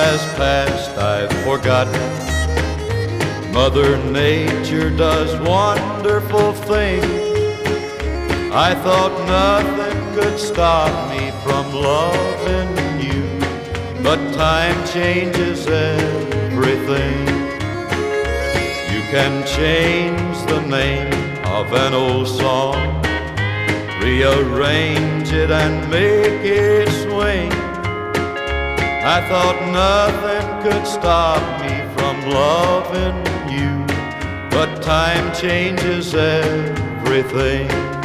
has passed, I've forgotten. Mother Nature does wonderful things. I thought nothing could stop me from loving you, but time changes everything. You can change the name of an old song, rearrange it and make it swing. I thought nothing could stop me from loving you, but time changes everything.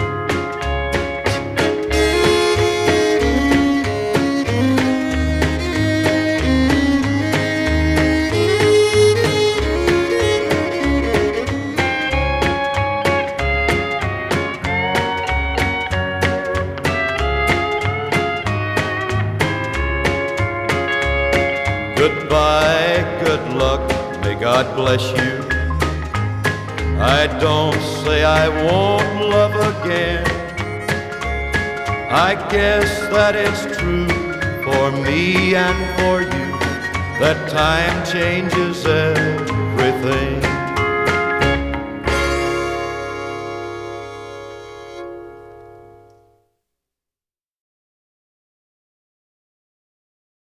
Goodbye, good luck, may God bless you. I don't say I won't love again. I guess that it's true for me and for you, that time changes everything.